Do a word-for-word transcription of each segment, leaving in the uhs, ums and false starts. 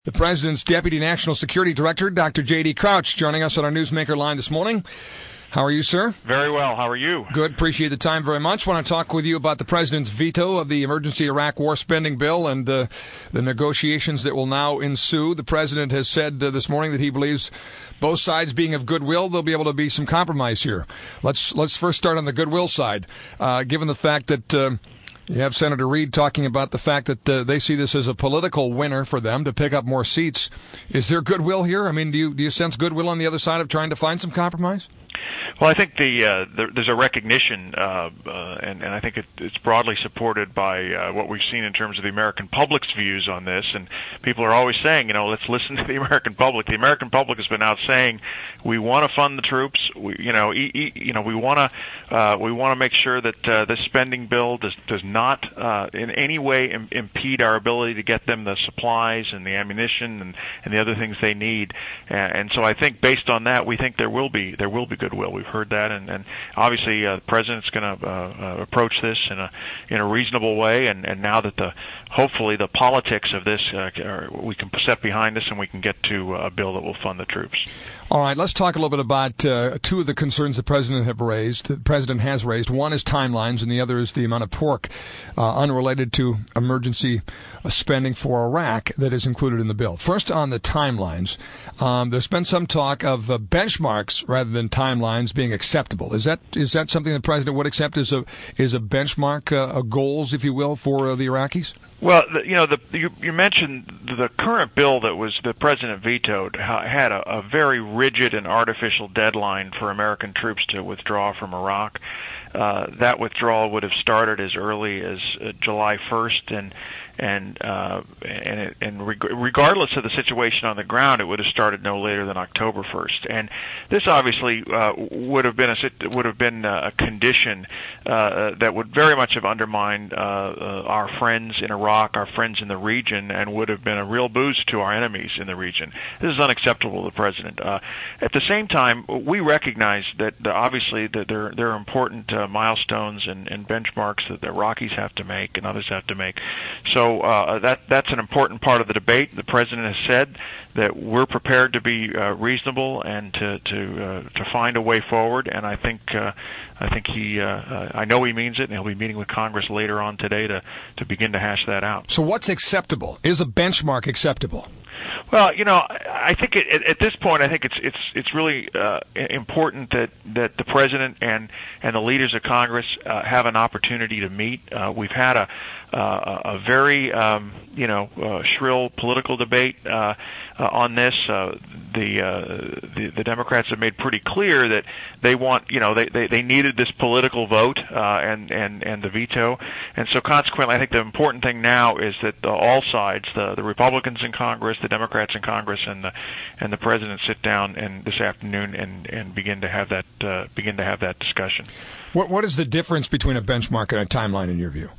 The President's Deputy National Security Director, Doctor J D. Crouch, joining us on our Newsmaker line this morning. How are you, sir? Very well. How are you? Good. Appreciate the time very much. Want to talk with you about the President's veto of the Emergency Iraq War Spending Bill and uh, the negotiations that will now ensue. The President has said uh, this morning that he believes both sides being of goodwill, there'll be able to be some compromise here. Let's let's first start on the goodwill side, uh, given the fact that uh, you have Senator Reid talking about the fact that uh, they see this as a political winner for them to pick up more seats. Is there goodwill here? I mean, do you do you sense goodwill on the other side of trying to find some compromise? Well, I think the, uh, there, there's a recognition, uh, uh, and, and I think it, it's broadly supported by uh, what we've seen in terms of the American public's views on this. And people are always saying, you know, let's listen to the American public. The American public has been out saying we want to fund the troops. We, you know, e- e- you know, we want to uh, we want to make sure that uh, this spending bill does does not uh, in any way Im- impede our ability to get them the supplies and the ammunition and, and the other things they need. And, and so I think based on that, we think there will be there will be goodwill. We've heard that, and, and obviously uh, the president's going to uh, uh, approach this in a in a reasonable way. And, and now that the hopefully the politics of this uh, are, we can set behind us, and we can get to a bill that will fund the troops. All right, let's talk a little bit about uh, two of the concerns the president have raised. The president has raised. One is timelines, and the other is the amount of pork uh, unrelated to emergency spending for Iraq that is included in the bill. First, on the timelines, um, there's been some talk of uh, benchmarks rather than timelines being acceptable. Is that is that something the president would accept as a is a benchmark, uh, a goals, if you will, for uh, the Iraqis? Well, the, you know, the, you, you mentioned the current bill that was the president vetoed ha, had a, a very rigid and artificial deadline for American troops to withdraw from Iraq. Uh, that withdrawal would have started as early as uh, July first, and and uh, and, it, and reg- regardless of the situation on the ground, it would have started no later than October first. And this obviously uh, would have been a would have been a condition uh, that would very much have undermined uh, uh, our friends in Iraq, our friends in the region, and would have been a real boost to our enemies in the region. This is unacceptable to the president. Uh, at the same time, we recognize that uh, obviously that there there are important uh, milestones and, and benchmarks that the Iraqis have to make and others have to make. So uh, that that's an important part of the debate. The president has said that we're prepared to be uh, reasonable and to to uh, to find a way forward. And I think uh, I think he uh, uh, I know he means it, and he'll be meeting with Congress later on today to to begin to hash that out. So what's acceptable? Is a benchmark acceptable? Well, you know, I think it, at this point, I think it's it's it's really uh, important that, that the president and and the leaders of Congress uh, have an opportunity to meet. Uh, we've had a uh, a very um, you know uh, shrill political debate uh, uh, on this. Uh, the, uh, the the Democrats have made pretty clear that they want you know they, they, they needed this political vote uh, and and and the veto, and so consequently, I think the important thing now is that the, all sides, the the Republicans in Congress, the Democrats in Congress, and the and the president sit down and this afternoon and, and begin to have that uh, begin to have that discussion. What what is the difference between a benchmark and a timeline in your view?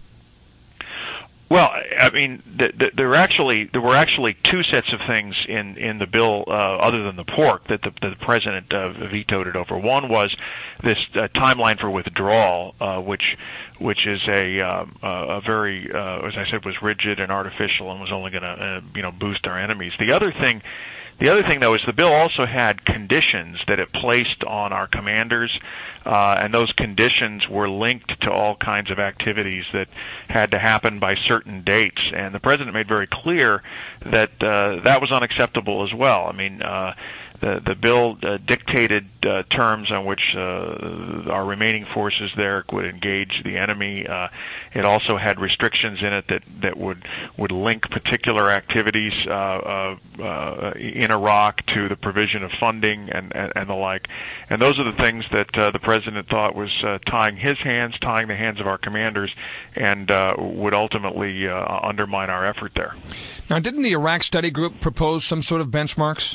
Well, I mean, the, the, there were actually there were actually two sets of things in, in the bill uh, other than the pork that the, that the president uh, vetoed it over. One was this uh, timeline for withdrawal, uh, which which is a um, a very uh, as I said was rigid and artificial and was only going to uh, you know boost our enemies. The other thing. The other thing, though, is the bill also had conditions that it placed on our commanders, uh, and those conditions were linked to all kinds of activities that had to happen by certain dates. And the president made very clear that uh, that was unacceptable as well. I mean, uh, the the bill uh, dictated uh, terms on which uh, our remaining forces there would engage the enemy. Uh, it also had restrictions in it that, that would would link particular activities uh, uh, uh, in Iraq to the provision of funding and, and, and the like. And those are the things that uh, the president thought was uh, tying his hands, tying the hands of our commanders, and uh, would ultimately uh, undermine our effort there. Now, didn't the Iraq Study Group propose some sort of benchmarks?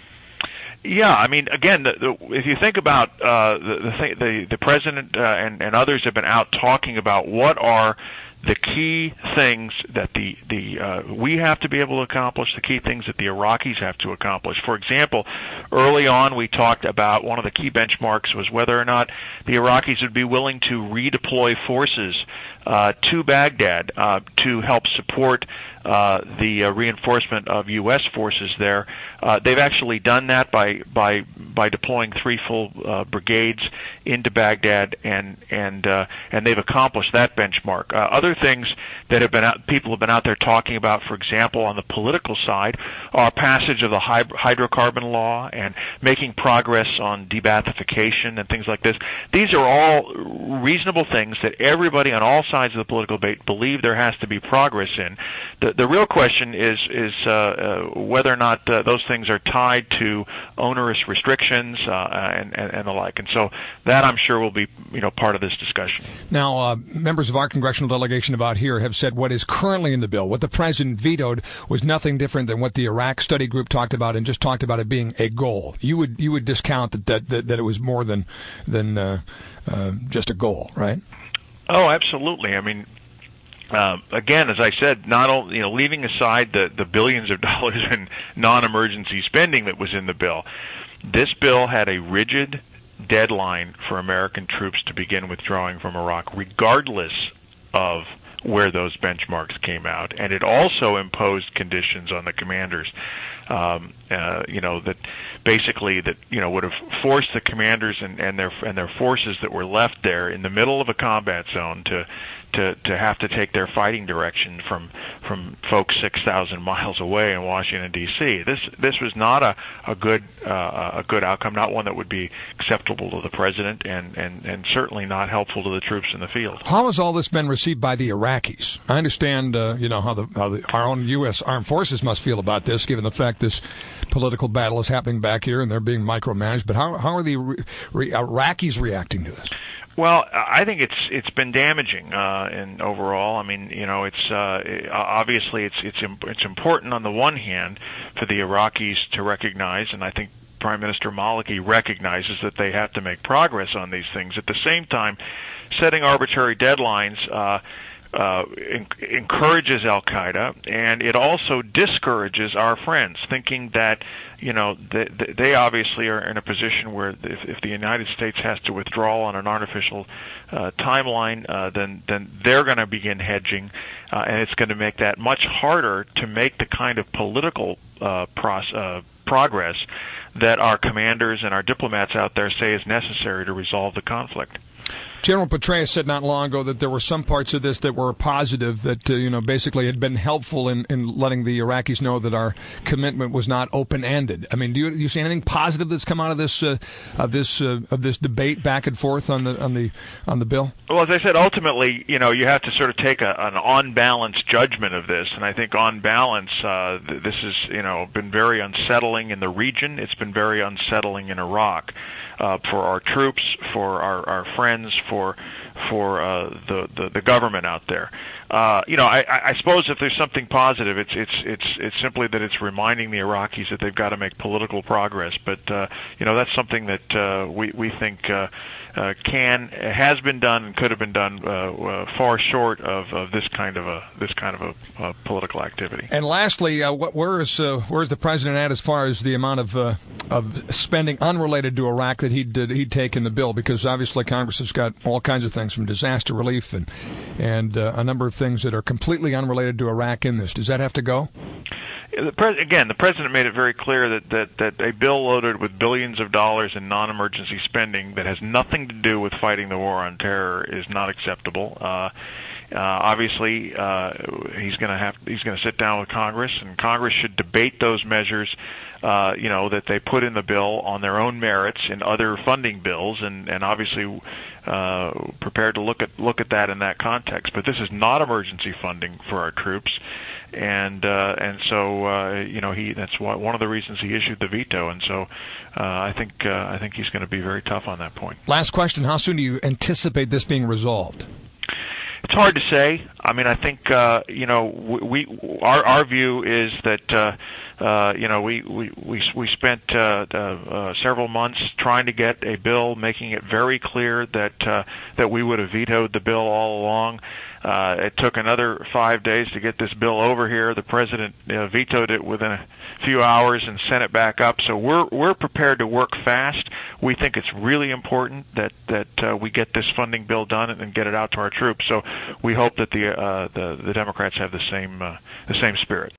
Yeah, I mean, again, the, the, if you think about uh, the, the the the president uh, and, and others have been out talking about what are the key things that the the uh, we have to be able to accomplish, the key things that the Iraqis have to accomplish. For example, early on we talked about one of the key benchmarks was whether or not the Iraqis would be willing to redeploy forces uh, to Baghdad uh, to help support uh, the uh, reinforcement of U S forces there. Uh, they've actually done that by by by deploying three full uh, brigades into Baghdad, and and uh, and they've accomplished that benchmark. Uh, other things that have been out, people have been out there talking about, for example, on the political side, are passage of the hydrocarbon law and making progress on debathification and things like this. These are all reasonable things that everybody on all sides of the political debate believe there has to be progress in. The the real question is is uh, uh, whether or not uh, those things are tied to onerous restrictions uh, and, and and the like. And so that, I'm sure, will be you know part of this discussion. Now, uh, members of our congressional delegation about here have said what is currently in the bill, what the president vetoed, was nothing different than what the Iraq study group talked about, and just talked about it being a goal. You would you would discount that that that, that it was more than than uh, uh, just a goal, right? Oh, absolutely. I mean, uh, again, as I said, not only, you know, leaving aside the, the billions of dollars in non-emergency spending that was in the bill, this bill had a rigid deadline for American troops to begin withdrawing from Iraq, regardless of where those benchmarks came out, and it also imposed conditions on the commanders, um, uh, you know, that basically that you know would have forced the commanders and, and their and their forces that were left there in the middle of a combat zone to to to have to take their fighting direction from from folks six thousand miles away in Washington D C. This this was not a a good uh, a good outcome, not one that would be acceptable to the president, and, and, and certainly not helpful to the troops in the field. How has all this been received by the Iraqis? I understand, uh, you know, how the how the, our own U S armed forces must feel about this, given the fact this political battle is happening back here and they're being micromanaged. But how how are the re- re- Iraqis reacting to this? Well, I think it's it's been damaging, uh, and overall, I mean, you know, it's uh, obviously it's it's it's important on the one hand for the Iraqis to recognize, and I think Prime Minister Maliki recognizes that they have to make progress on these things. At the same time, setting arbitrary deadlines uh, uh, en- encourages Al-Qaeda, and it also discourages our friends, thinking that, you know, they, they obviously are in a position where if, if the United States has to withdraw on an artificial uh, timeline, uh, then then they're going to begin hedging, uh, and it's going to make that much harder to make the kind of political uh, process, uh, progress that our commanders and our diplomats out there say is necessary to resolve the conflict. General Petraeus said not long ago that there were some parts of this that were positive, that uh, you know basically had been helpful in, in letting the Iraqis know that our commitment was not open-ended. I mean, do you, do you see anything positive that's come out of this uh, of this uh, of this debate back and forth on the on the on the bill? Well, as I said, ultimately, you know, you have to sort of take a, an on-balance judgment of this, and I think on balance, uh, this has you know been very unsettling in the region. It's been very unsettling in Iraq. Uh, for our troops, for our, our friends, for for uh, the, the the government out there. Uh, you know, I, I suppose if there's something positive, it's it's it's it's simply that it's reminding the Iraqis that they've got to make political progress. But uh, you know, that's something that uh, we we think uh, uh, can has been done and could have been done uh, uh, far short of, of this kind of a this kind of a, a political activity. And lastly, uh, what, where is uh, where is the president at as far as the amount of uh, of spending unrelated to Iraq that he'd he'd take in the bill? Because obviously Congress has got all kinds of things from disaster relief and and uh, a number of things that are completely unrelated to Iraq in this. Does that have to go? The pres- again, the president made it very clear that, that, that a bill loaded with billions of dollars in non-emergency spending that has nothing to do with fighting the war on terror is not acceptable. Uh, uh, obviously, uh, he's going to have he's going to sit down with Congress, and Congress should debate those measures, uh, you know, that they put in the bill on their own merits in other funding bills, and and obviously. Uh, prepared to look at look at that in that context, but this is not emergency funding for our troops, and uh, and so uh, you know he that's why, one of the reasons he issued the veto, and so uh, I think uh, I think he's going to be very tough on that point. Last question: how soon do you anticipate this being resolved? It's hard to say. I mean, I think uh, you know we, we our our view is that uh, Uh, you know, we we we we spent uh, uh, uh, several months trying to get a bill, making it very clear that uh, that we would have vetoed the bill all along. Uh, it took another five days to get this bill over here. The president uh, vetoed it within a few hours and sent it back up. So we're we're prepared to work fast. We think it's really important that that uh, we get this funding bill done and get it out to our troops. So we hope that the uh, the, the Democrats have the same uh, the same spirit.